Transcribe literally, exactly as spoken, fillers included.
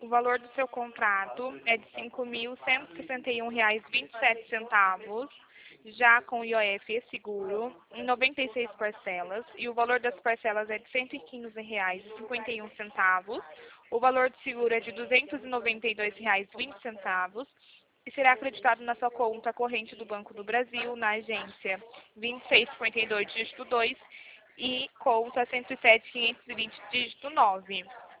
O valor do seu contrato é de cinco mil cento e sessenta e um reais e vinte e sete centavos, já com I O F e seguro, em noventa e seis parcelas, e o valor das parcelas é de cento e quinze reais e cinquenta e um centavos. O valor do seguro é de duzentos e noventa e dois reais e vinte centavos e será acreditado na sua conta corrente do Banco do Brasil, na agência vinte e seis cinquenta e dois, dígito dois, e conta cento e sete, quinhentos e vinte, dígito nove.